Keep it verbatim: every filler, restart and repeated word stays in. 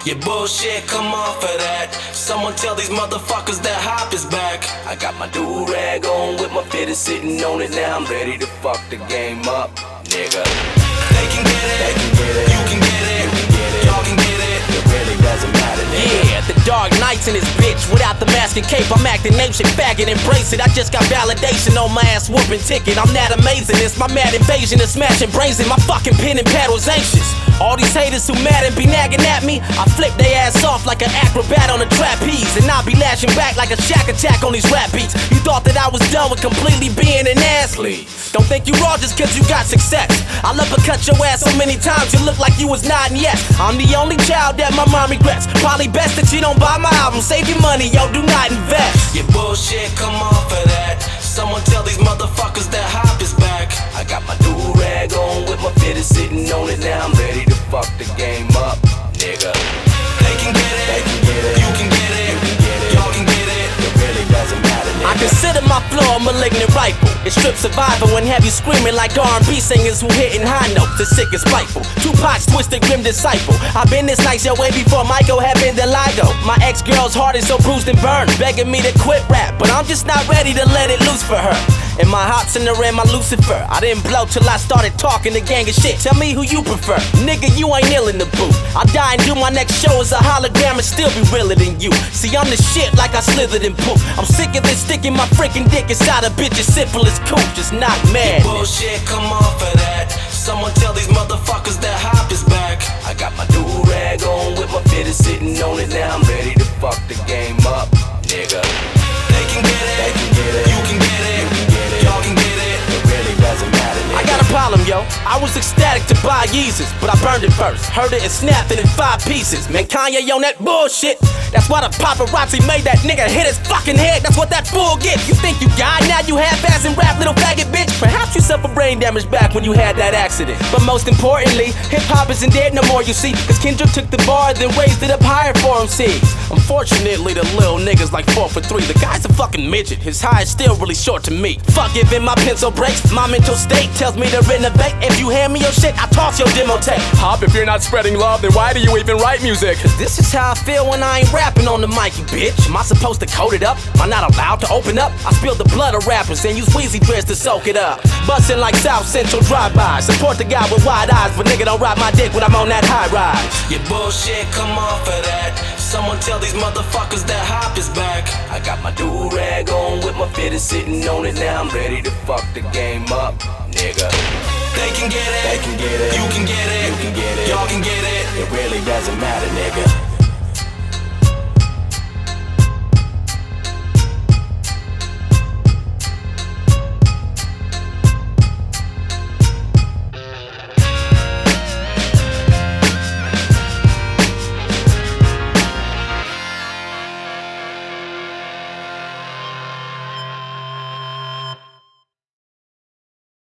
Your bullshit, come off of that. Someone tell these motherfuckers that hop is back. I got my do-rag on with my fitted sitting on it. Now I'm ready to fuck the game up, nigga. They can get it, they can get it. You can get it, you can get it. Y'all can get it. It really doesn't matter, nigga. Yeah, the Dark Knights in this bitch. Without the mask and cape, I'm acting name shit, faggot, embrace it. I just got validation on my ass whooping ticket. I'm that amazing, it's my mad invasion of smashing brains in my fucking pen and paddle's anxious. All these haters who mad and be nagging at me, I flip they ass off like an acrobat on a trapeze. And I'll be lashing back like a shack attack on these rap beats. You thought that I was done with completely being an athlete. Don't think you raw just cause you got success. I'll uppercut your ass so many times you look like you was nodding yes. I'm the only child that my mom regrets. Probably best that you don't buy my album. Save your money, yo, do not invest. Your bullshit, come off of that. Someone tell these motherfuckers that hop is back. I got my do-rag on with my fitted sitting on it. Now I'm ready to fuck the game up, nigga. They can get it, they can get it. You can get it, you can get it. Y'all can get it. It really doesn't matter, nigga. I consider my flow a malignant rifle. It strips survival and have you screaming like R and B singers who hitting high notes. The sick and spiteful. Tupac's twisted grim disciple. I've been this nice your way before Michael had been the Ligo. My ex-girl's heart is so bruised and burned, begging me to quit rap, but I'm just not ready to let it loose for her. And my heart's in the rim, my Lucifer. I didn't blow till I started talking the gang of shit. Tell me who you prefer. Nigga, you ain't ill in the booth. I'll die and do my next show as a hologram and still be realer than you. See, I'm the shit like I slithered in poop. I'm sick of this sticking my freaking dick inside a bitch's syphilis coop. Just not mad. Bullshit, come off of that. Someone tell these motherfuckers that hop is back. I got my do-rag on with my fitted sitting on it. Now I'm ready to fuck the game up, nigga. They can get it, they can get it. You can get it, you can get it. Y'all can get it. It really doesn't matter, nigga. I got a problem, yo. I was ecstatic to buy Yeezus, but I burned it first. Heard it and snapped it in five pieces. Man, Kanye on that bullshit. That's why the paparazzi made that nigga hit his fucking head. That's what that fool get. You think you got, now you half-assing rap, little faggot bitch. Perhaps you suffered brain damage back when you had that accident. But most importantly, hip-hop isn't dead no more, you see. Cause Kendrick took the bar, then raised it up higher for M Cs. Unfortunately, the little nigga's like four for three. The guy's a fucking midget, his high is still really short to me. Fuck giving my pencil breaks, my mental state tells me to renovate. If you hand me your shit, I toss your demo tape. Hop, if you're not spreading love, then why do you even write music? Cause this is how I feel when I ain't rapping on the mic, you bitch. Am I supposed to code it up? Am I not allowed to open up? I spill the blood of rappers and use Weezy dreads to soak it up. Bustin' like South Central drive-by. Support the guy with wide eyes, but nigga don't ride my dick when I'm on that high rise. Your bullshit, come off of that. Someone tell these motherfuckers that hop is back. I got my do-rag on with my fitted sitting on it. Now I'm ready to fuck the game up, nigga. They can get it, they can get it. You can get it, you can get it. Y'all can get it. It really doesn't matter, nigga.